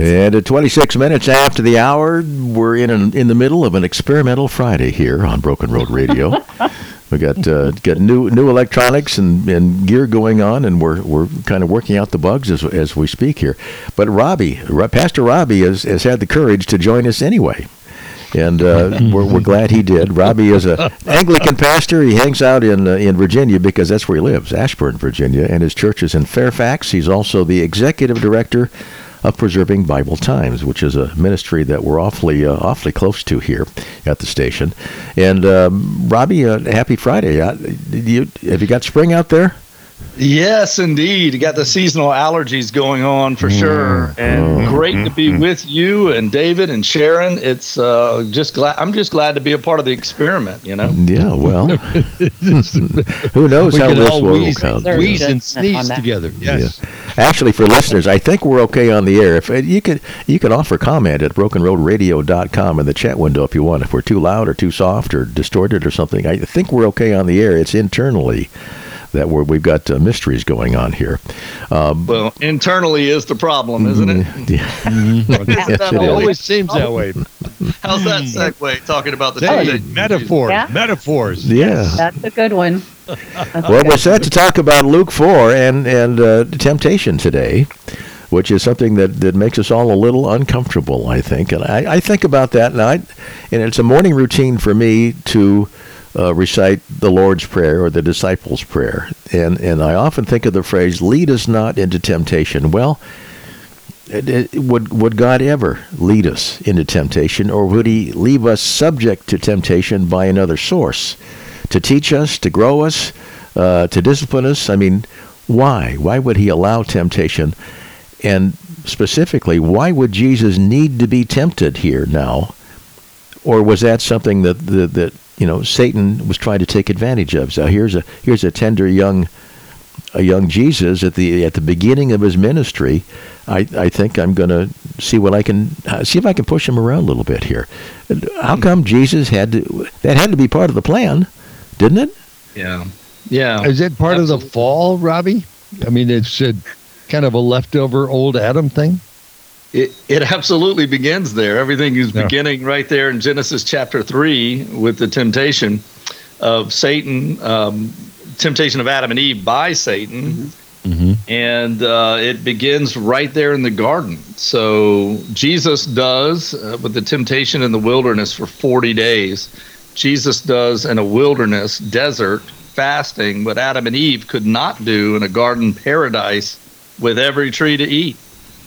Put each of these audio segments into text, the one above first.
And at 26 minutes after the hour, we're in the middle of an experimental Friday here on Broken Road Radio. We got new electronics and gear going on, and we're kind of working out the bugs as we speak here. But Pastor Robbie has had the courage to join us anyway. And we're glad he did. Robbie is an Anglican pastor. He hangs out in Virginia because that's where he lives, Ashburn, Virginia, and his church is in Fairfax. He's also the executive director of Preserving Bible Times, which is a ministry that we're awfully close to here at the station. And Robbie, happy Friday. Have you got spring out there? Yes, indeed. You got the seasonal allergies going on for sure, and great to be with you and David and Sharon. It's I'm just glad to be a part of the experiment. You know. Yeah. Well, who knows how this will come? Wheeze and sneeze together. Yes. Yeah. Actually, for listeners, I think we're okay on the air. If you could offer comment at brokenroadradio.com in the chat window if you want. If we're too loud or too soft or distorted or something, I think we're okay on the air. It's internally that we've got mysteries going on here. Well, internally is the problem, isn't it? Yeah. Yes, it always seems that way. How's that segue? Talking about the metaphors. Yeah. Metaphors. Yeah. That's a good one. Well, we're set to talk about Luke 4 and temptation today, which is something that makes us all a little uncomfortable, I think. And I think about that now, and it's a morning routine for me to recite the Lord's Prayer or the Disciples' Prayer. And I often think of the phrase, lead us not into temptation. Well, would God ever lead us into temptation, or would he leave us subject to temptation by another source to teach us, to grow us, to discipline us? I mean, why? Why would he allow temptation? And specifically, why would Jesus need to be tempted here now? Or was that something that Satan was trying to take advantage of? So here's a tender young Jesus at the beginning of his ministry. I think I'm going to see if I can push him around a little bit here. How come Jesus had to be part of the plan, didn't it? Yeah. Is it part of the fall, Robbie? I mean, it's kind of a leftover old Adam thing. It absolutely begins there. Everything is beginning right there in Genesis chapter 3 with the temptation of Satan, temptation of Adam and Eve by Satan. Mm-hmm. And it begins right there in the garden. So Jesus does, with the temptation in the wilderness for 40 days, Jesus does in a wilderness desert fasting what Adam and Eve could not do in a garden paradise with every tree to eat.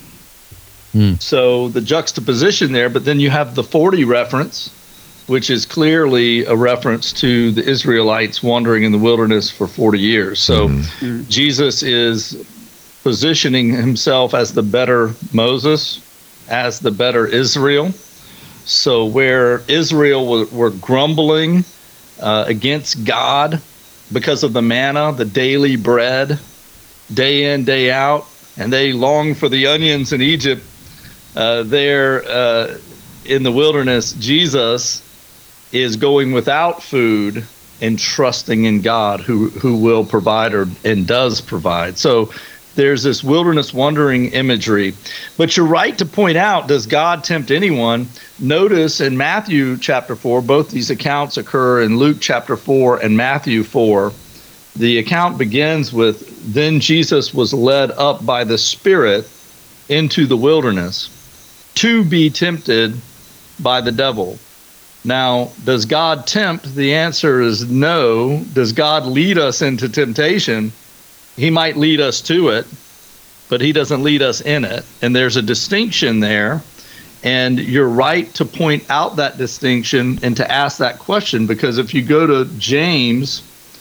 So the juxtaposition there, but then you have the 40 reference, which is clearly a reference to the Israelites wandering in the wilderness for 40 years. So Jesus is positioning himself as the better Moses, as the better Israel. So where Israel were grumbling against God because of the manna, the daily bread, day in, day out, and they longed for the onions in Egypt, there in the wilderness, Jesus is going without food and trusting in God who will provide and does provide. So there's this wilderness wandering imagery. But you're right to point out, does God tempt anyone? Notice in Matthew chapter 4, both these accounts occur in Luke chapter 4 and Matthew 4. The account begins with, then Jesus was led up by the Spirit into the wilderness to be tempted by the devil. Now, does God tempt? The answer is no. Does God lead us into temptation? He might lead us to it, but he doesn't lead us in it. And there's a distinction there. And you're right to point out that distinction and to ask that question, because if you go to James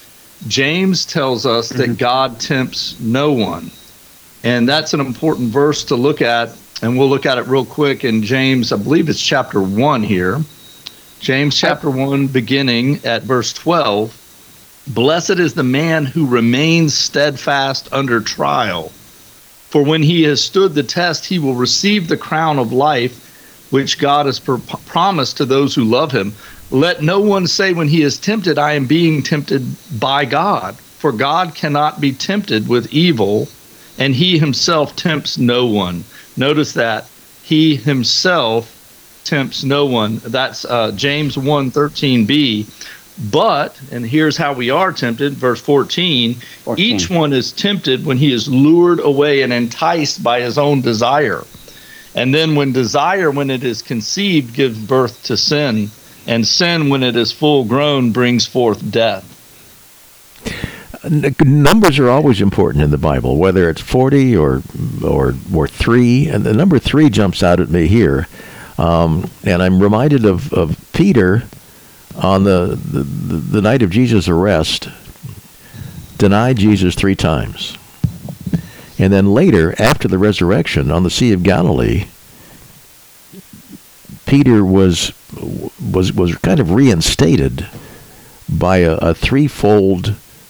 tells us that God tempts no one. And that's an important verse to look at. And we'll look at it real quick in James, I believe it's chapter 1 here. James chapter 1, beginning at verse 12. Blessed is the man who remains steadfast under trial. For when he has stood the test, he will receive the crown of life, which God has promised to those who love him. Let no one say when he is tempted, I am being tempted by God. For God cannot be tempted with evil, and he himself tempts no one. Notice that he himself tempts no one. That's James 1:13b. But, and here's how we are tempted, verse 14, each one is tempted when he is lured away and enticed by his own desire. And then when desire, when it is conceived, gives birth to sin. And sin, when it is full grown, brings forth death. Numbers are always important in the Bible, whether it's 40 or 3. And the number 3 jumps out at me here. And I'm reminded of Peter on the night of Jesus' arrest, denied Jesus 3 times. And then later, after the resurrection on the Sea of Galilee, Peter was kind of reinstated by a threefold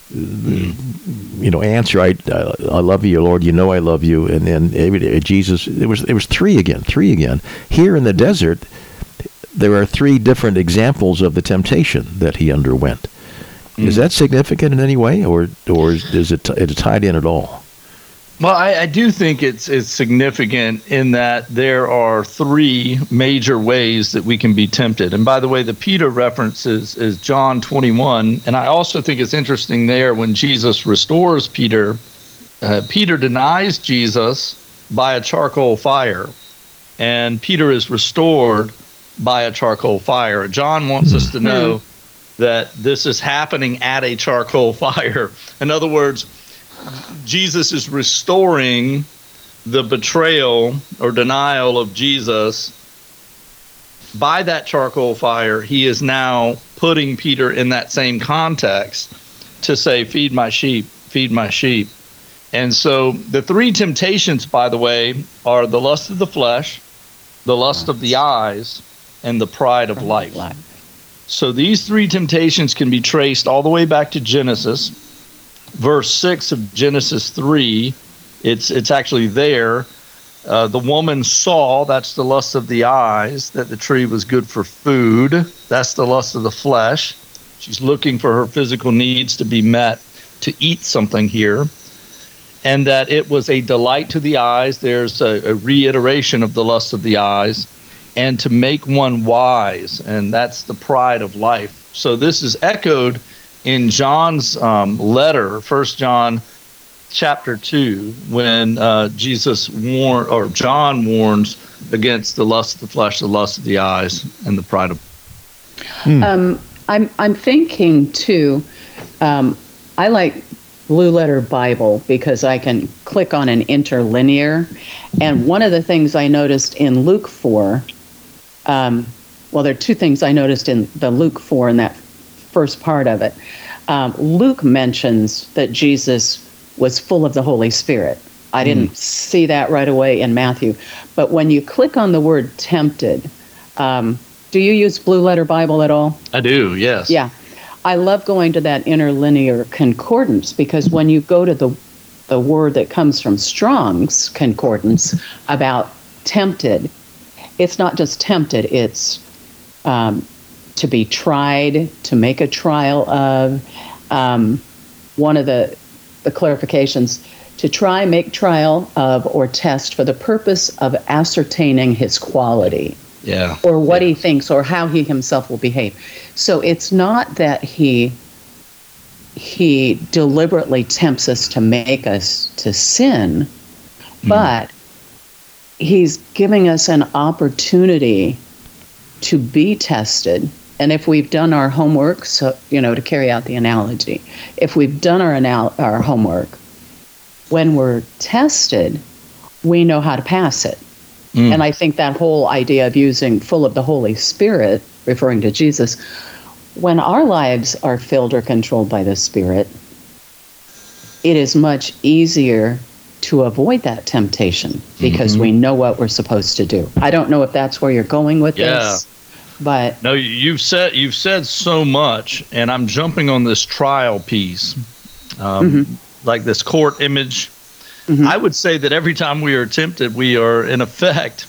answer. I love you, Lord. You know I love you. And then Jesus, it was three again. Here in the desert, there are 3 different examples of the temptation that he underwent. Is that significant in any way, or is it tied in at all? Well, I do think it's significant in that there are 3 major ways that we can be tempted. And by the way, the Peter reference is John 21. And I also think it's interesting there when Jesus restores Peter, Peter denies Jesus by a charcoal fire. And Peter is restored by a charcoal fire. John wants us to know that this is happening at a charcoal fire. In other words, Jesus is restoring the betrayal or denial of Jesus by that charcoal fire. He is now putting Peter in that same context to say, feed my sheep, feed my sheep. And so the 3 temptations, by the way, are the lust of the flesh, the lust of the eyes, and the pride of life. So these 3 temptations can be traced all the way back to Genesis. Verse 6 of Genesis 3, it's actually there. The woman saw, that's the lust of the eyes, that the tree was good for food. That's the lust of the flesh. She's looking for her physical needs to be met, to eat something here. And that it was a delight to the eyes. There's a reiteration of the lust of the eyes. And to make one wise, and that's the pride of life. So this is echoed in John's letter, 1 John chapter 2, when John warns against the lust of the flesh, the lust of the eyes, and the pride of. I'm thinking too. I like Blue Letter Bible because I can click on an interlinear, and one of the things I noticed in Luke 4. There are 2 things I noticed in the Luke 4 in that first part of it. Luke mentions that Jesus was full of the Holy Spirit. I didn't see that right away in Matthew. But when you click on the word tempted, do you use Blue Letter Bible at all? I do, yes. Yeah. I love going to that interlinear concordance because when you go to the word that comes from Strong's concordance about tempted, it's not just tempted, it's to be tried, to make a trial of. One of the clarifications, to try, make trial of, or test for the purpose of ascertaining his quality. Yeah. Or what he thinks or how he himself will behave. So it's not that he deliberately tempts us to make us to sin, but he's giving us an opportunity to be tested. And if we've done our homework, so to carry out the analogy, if we've done our homework, when we're tested, we know how to pass it. And I think that whole idea of using full of the Holy Spirit, referring to Jesus, when our lives are filled or controlled by the Spirit, it is much easier to avoid that temptation because we know what we're supposed to do. I don't know if that's where you're going with this, but no, you've said so much, and I'm jumping on this trial piece, like this court image. I would say that every time we are tempted, we are in effect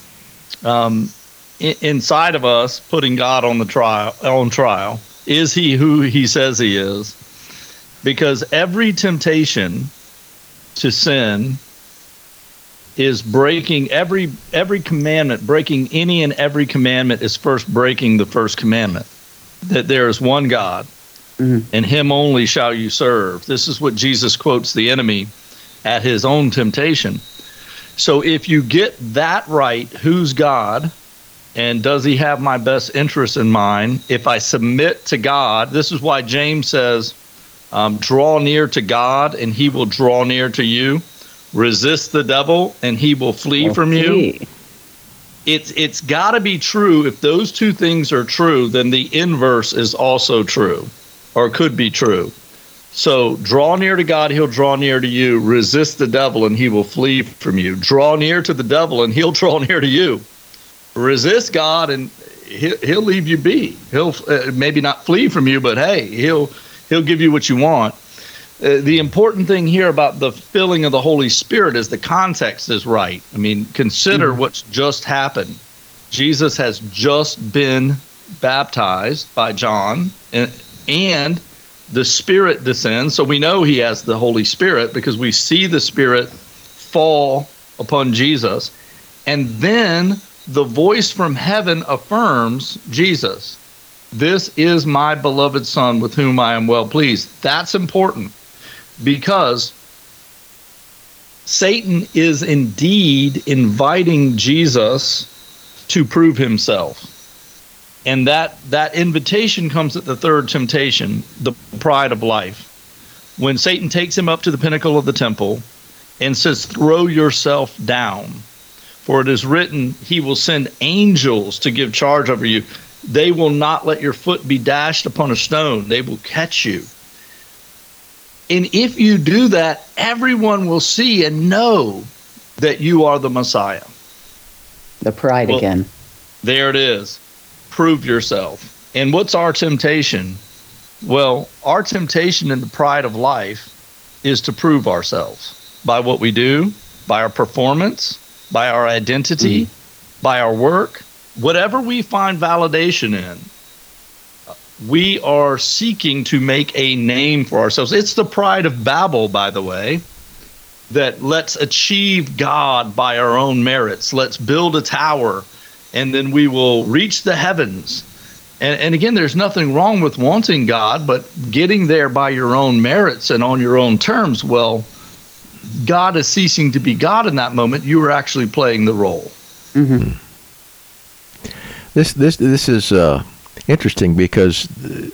inside of us putting God on trial. Is he who he says he is? Because every temptation to sin is breaking every commandment. Breaking any and every commandment is first breaking the first commandment, that there is one God, and him only shall you serve. This is what Jesus quotes the enemy at his own temptation. So if you get that right, who's God, and does he have my best interest in mind? If I submit to God, this is why James says, draw near to God and he will draw near to you. Resist the devil and he will flee from you. It's got to be true. If those two things are true, then the inverse is also true, or could be true. So draw near to God, he'll draw near to you. Resist the devil and he will flee from you. Draw near to the devil and he'll draw near to you. Resist God and he'll leave you be. He'll maybe not flee from you, but hey, he'll give you what you want. The important thing here about the filling of the Holy Spirit is the context is right. I mean, consider what's just happened. Jesus has just been baptized by John, and the Spirit descends. So we know he has the Holy Spirit because we see the Spirit fall upon Jesus. And then the voice from heaven affirms Jesus. This is my beloved Son with whom I am well pleased. That's important because Satan is indeed inviting Jesus to prove himself. And that invitation comes at the third temptation, the pride of life. When Satan takes him up to the pinnacle of the temple and says, throw yourself down, for it is written, he will send angels to give charge over you. They will not let your foot be dashed upon a stone. They will catch you. And if you do that, everyone will see and know that you are the Messiah. The pride again. There it is. Prove yourself. And what's our temptation? Well, our temptation in the pride of life is to prove ourselves by what we do, by our performance, by our identity, by our work, whatever we find validation in. We are seeking to make a name for ourselves. It's the pride of Babel, by the way, that let's achieve God by our own merits. Let's build a tower, and then we will reach the heavens. And again, there's nothing wrong with wanting God, but getting there by your own merits and on your own terms, well, God is ceasing to be God in that moment. You are actually playing the role. This is interesting because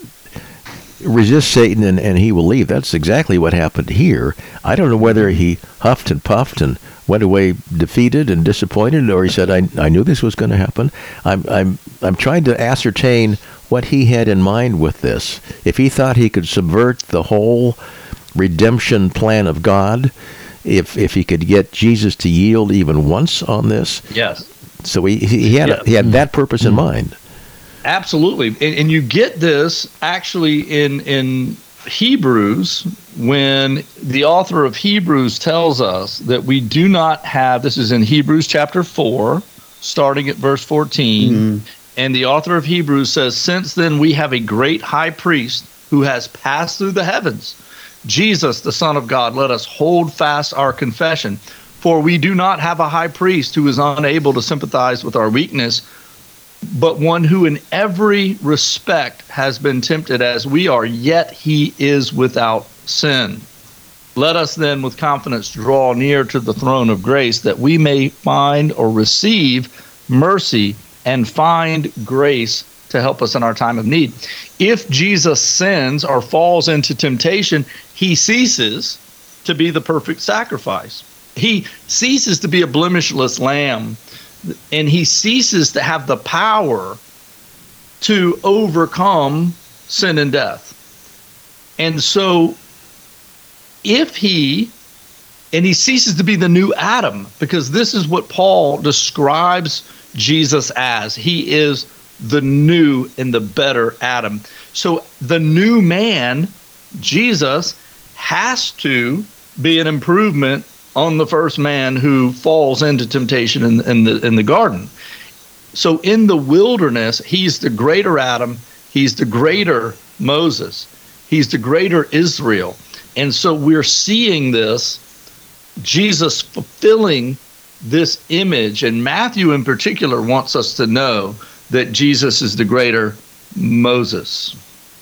resist Satan and he will leave. That's exactly what happened here. I don't know whether he huffed and puffed and went away defeated and disappointed, or he said, I knew this was going to happen. I'm trying to ascertain what he had in mind with this. If he thought he could subvert the whole redemption plan of God, if he could get Jesus to yield even once on this. Yes. So he had that purpose in mind. Absolutely. And you get this actually in Hebrews, when the author of Hebrews tells us that we do not have, this is in Hebrews chapter 4, starting at verse 14, and the author of Hebrews says, since then we have a great high priest who has passed through the heavens, Jesus, the Son of God, let us hold fast our confession. For we do not have a high priest who is unable to sympathize with our weakness, but one who in every respect has been tempted as we are, yet he is without sin. Let us then with confidence draw near to the throne of grace, that we may find or receive mercy and find grace to help us in our time of need. If Jesus sins or falls into temptation, he ceases to be the perfect sacrifice. He ceases to be a blemishless lamb, and he ceases to have the power to overcome sin and death. And so if he ceases to be the new Adam, because this is what Paul describes Jesus as. He is the new and the better Adam. So the new man, Jesus, has to be an improvement on the first man who falls into temptation in the garden. So in the wilderness, he's the greater Adam, he's the greater Moses, he's the greater Israel. And so we're seeing this, Jesus fulfilling this image, and Matthew in particular wants us to know that Jesus is the greater Moses.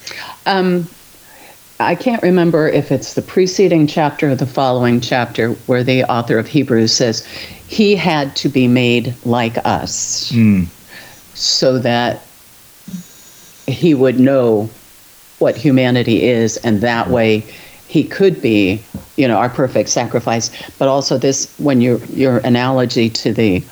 I can't remember if it's the preceding chapter or the following chapter where the author of Hebrews says he had to be made like us so that he would know what humanity is, and that way he could be, our perfect sacrifice. But also this, when your analogy to the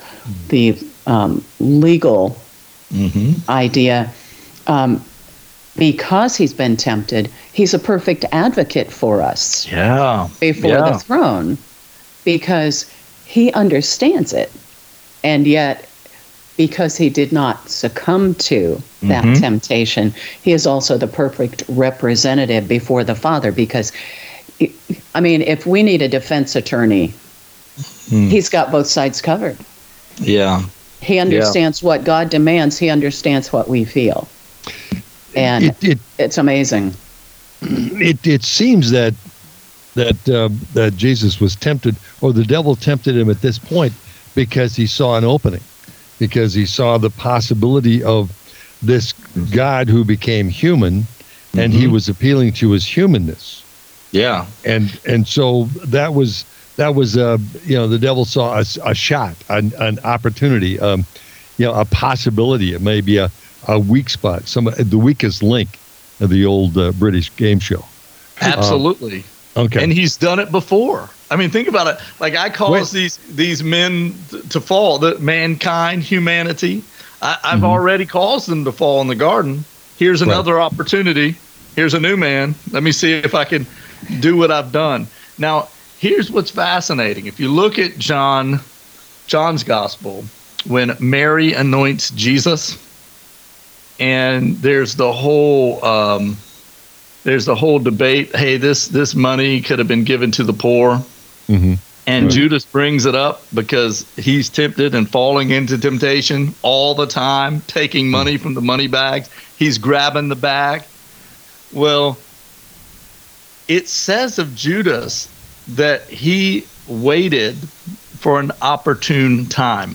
legal idea, because he's been tempted, he's a perfect advocate for us before the throne, because he understands it. And yet, because he did not succumb to that temptation, he is also the perfect representative before the Father. Because, if we need a defense attorney, he's got both sides covered. Yeah. He understands what God demands. He understands what we feel. And it's amazing. It seems that Jesus was tempted, or the devil tempted him at this point, because he saw an opening, because he saw the possibility of this God who became human, and he was appealing to his humanness. Yeah, and so that was the devil saw a shot, an opportunity, a possibility. It may be a weak spot, the weakest link of the old British game show. Absolutely. Okay. And he's done it before. Think about it. Like, I cause these men to fall, the mankind, humanity. I've already caused them to fall in the garden. Here's another opportunity. Here's a new man. Let me see if I can do what I've done. Now, here's what's fascinating. If you look at John's gospel, when Mary anoints Jesus, and there's the whole debate. Hey, this money could have been given to the poor, and Judas brings it up because he's tempted and falling into temptation all the time, taking money from the money bags. He's grabbing the bag. Well, it says of Judas that he waited for an opportune time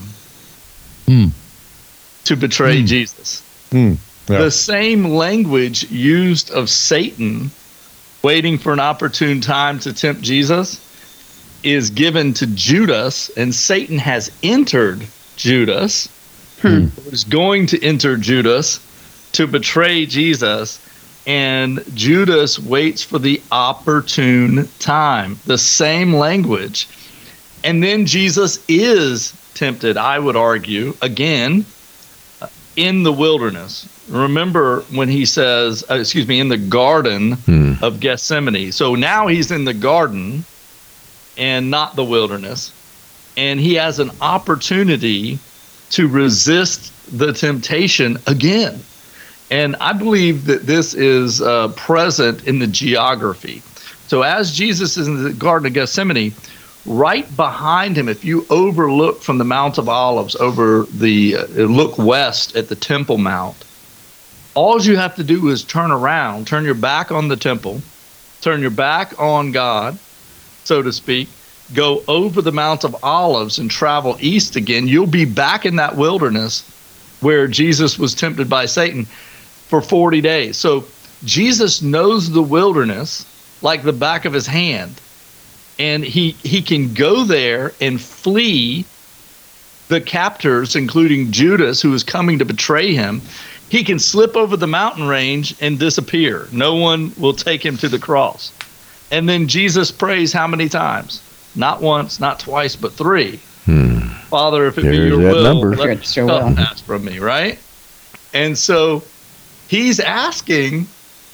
to betray Jesus. The same language used of Satan waiting for an opportune time to tempt Jesus is given to Judas, and Satan has entered Judas, is going to enter Judas to betray Jesus, and Judas waits for the opportune time. The same language. And then Jesus is tempted, I would argue, again, in the wilderness. Remember when he says, in the garden of Gethsemane. So now he's in the garden and not the wilderness. And he has an opportunity to resist the temptation again. And I believe that this is present in the geography. So as Jesus is in the Garden of Gethsemane, right behind him, if you overlook from the Mount of Olives, look west at the Temple Mount, all you have to do is turn around, turn your back on the temple, turn your back on God, so to speak, go over the Mount of Olives and travel east again. You'll be back in that wilderness where Jesus was tempted by Satan for 40 days. So Jesus knows the wilderness like the back of his hand. And he can go there and flee the captors, including Judas, who is coming to betray him. He can slip over the mountain range and disappear. No one will take him to the cross. And then Jesus prays how many times? Not once, not twice, but 3. Father, if it be your will, let this cup pass from me, right? And so he's asking,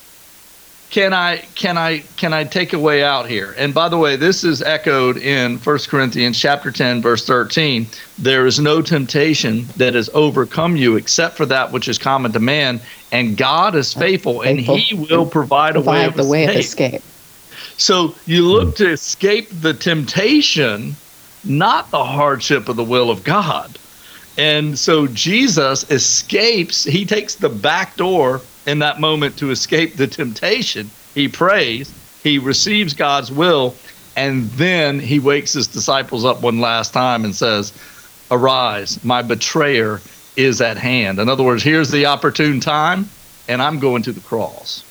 Can I take a way out here? And by the way, this is echoed in 1 Corinthians chapter 10, verse 13. There is no temptation that has overcome you except for that which is common to man, and God is faithful, and he will provide a way of escape. So you look to escape the temptation, not the hardship of the will of God. And so Jesus escapes. He takes the back door in that moment to escape the temptation. He prays, he receives God's will, And then he wakes his disciples up one last time and says, "Arise, my betrayer is at hand." In other words, here's the opportune time, and I'm going to the cross.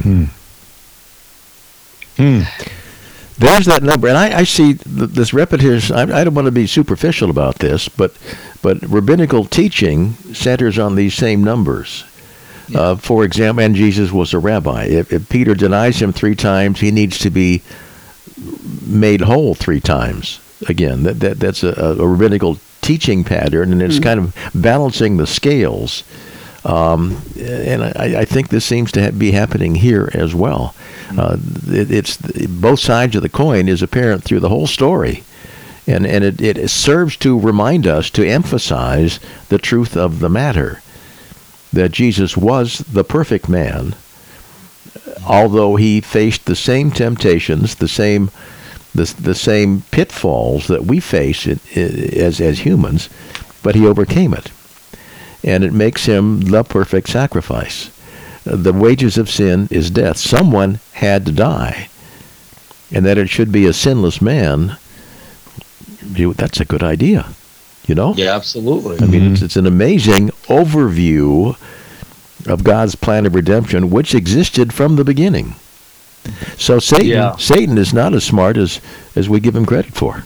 There's that number, and I see this repetition. I don't want to be superficial about this, but rabbinical teaching centers on these same numbers. Yeah. For example, and Jesus was a rabbi. If Peter denies him 3 times, he needs to be made whole 3 times. Again, that's a rabbinical teaching pattern, and it's kind of balancing the scales. And I think this seems to be happening here as well. It's both sides of the coin is apparent through the whole story, and it serves to remind us, to emphasize the truth of the matter, that Jesus was the perfect man, although he faced the same temptations, the same pitfalls that we face as humans, but he overcame it. And it makes him the perfect sacrifice. The wages of sin is death. Someone had to die. And that it should be a sinless man, that's a good idea, you know? Yeah, absolutely. I mean, it's an amazing overview of God's plan of redemption, which existed from the beginning. So Satan is not as smart as we give him credit for.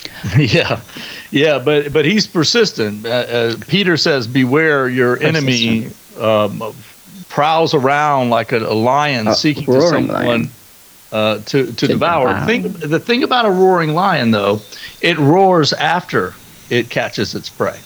Yeah, but he's persistent. Peter says, "Beware, your enemy prowls around like a lion seeking to someone to devour." The thing about a roaring lion, though, it roars after it catches its prey.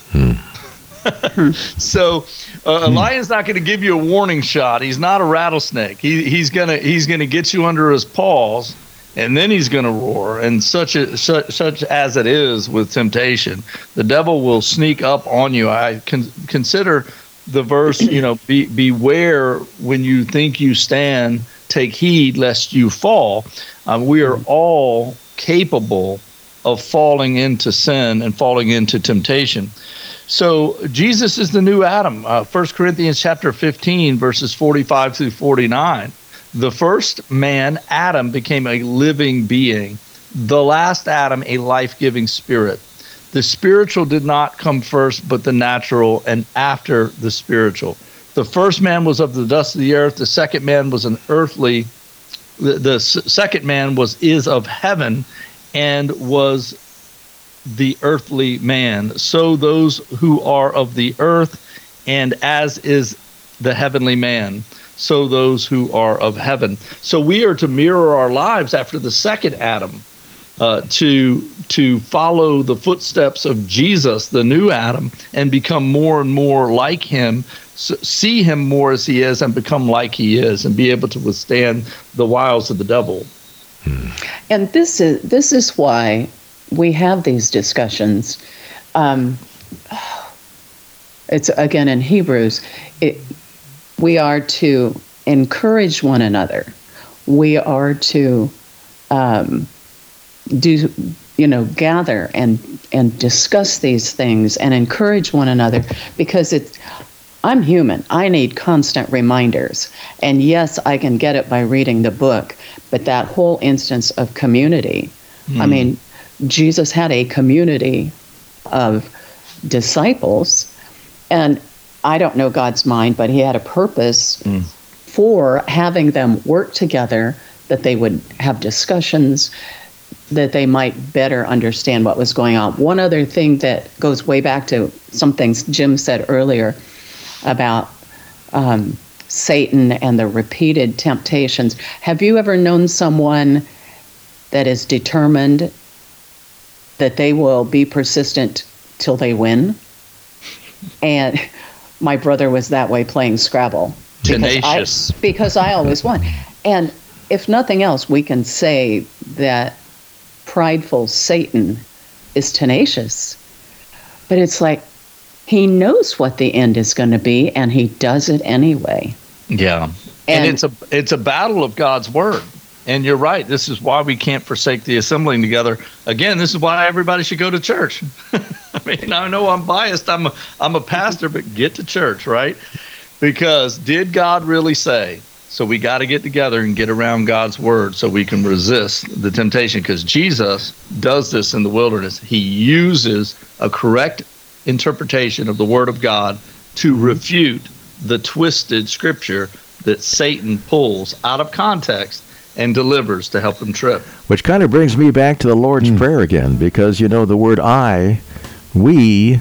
So a lion's not going to give you a warning shot. He's not a rattlesnake. He's gonna get you under his paws, and then he's going to roar. And such as it is with temptation, the devil will sneak up on you. I consider the verse, beware when you think you stand, take heed lest you fall. We are all capable of falling into sin and falling into temptation. So Jesus is the new Adam. 1 Corinthians chapter 15, verses 45 through 49. The first man, Adam, became a living being. The last Adam, a life-giving spirit. The spiritual did not come first, but the natural, and after the spiritual. The first man was of the dust of the earth. The second man was an earthly. The second man is of heaven, and was the earthly man. So those who are of the earth, and as is the heavenly man, so those who are of heaven. So we are to mirror our lives after the second Adam, to follow the footsteps of Jesus, the new Adam, and become more and more like him, see him more as he is, and become like he is, and be able to withstand the wiles of the devil. And this is why we have these discussions. It's again in Hebrews. We are to encourage one another. We are to gather and discuss these things and encourage one another, because I'm human. I need constant reminders. And yes, I can get it by reading the book, but that whole instance of community, I mean, Jesus had a community of disciples, and I don't know God's mind, but he had a purpose for having them work together, that they would have discussions, that they might better understand what was going on. One other thing that goes way back to some things Jim said earlier about Satan and the repeated temptations. Have you ever known someone that is determined that they will be persistent till they win? And my brother was that way playing Scrabble. Tenacious. Because I always won. And if nothing else, we can say that prideful Satan is tenacious. But it's like he knows what the end is going to be, and he does it anyway. Yeah. And it's a battle of God's word. And you're right. This is why we can't forsake the assembling together. Again, this is why everybody should go to church. I mean, I know I'm biased. I'm a pastor, but get to church, right? Because did God really say, So we got to get together and get around God's word so we can resist the temptation, because Jesus does this in the wilderness. He uses a correct interpretation of the word of God to refute the twisted scripture that Satan pulls out of context and delivers to help him trip. Which kind of brings me back to the Lord's Prayer again, because, the word I, we,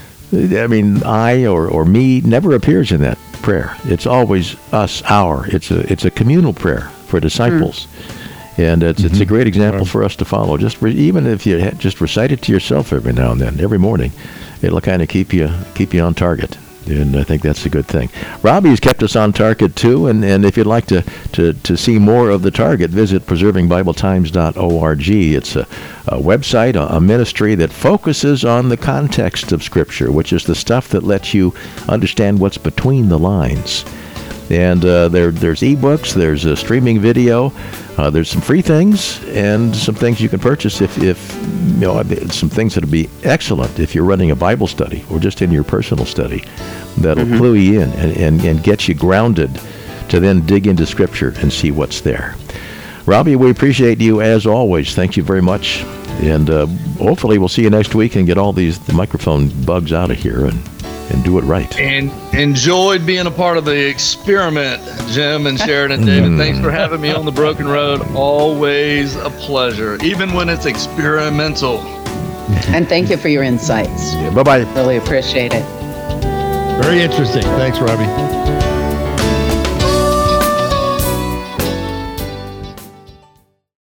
I or me never appears in that prayer. It's always us, our. It's a communal prayer for disciples. And it's a great example for us to follow. Even if you just recite it to yourself every now and then, every morning, it'll kind of keep you on target. And I think that's a good thing. Robbie's kept us on target too, and if you'd like to see more of the target, visit preservingbibletimes.org. It's a website, a ministry that focuses on the context of Scripture, which is the stuff that lets you understand what's between the lines. And there's ebooks, there's a streaming video, there's some free things, and some things you can purchase if some things that'll be excellent if you're running a Bible study or just in your personal study. That'll clue you in and get you grounded to then dig into Scripture and see what's there. Robbie, we appreciate you as always. Thank you very much. And hopefully we'll see you next week and get all the microphone bugs out of here and do it right. And enjoyed being a part of the experiment, Jim and Sheridan. David, thanks for having me on the Broken Road. Always a pleasure, even when it's experimental. And thank you for your insights. Yeah, bye-bye. Really appreciate it. Very interesting. Thanks, Robbie.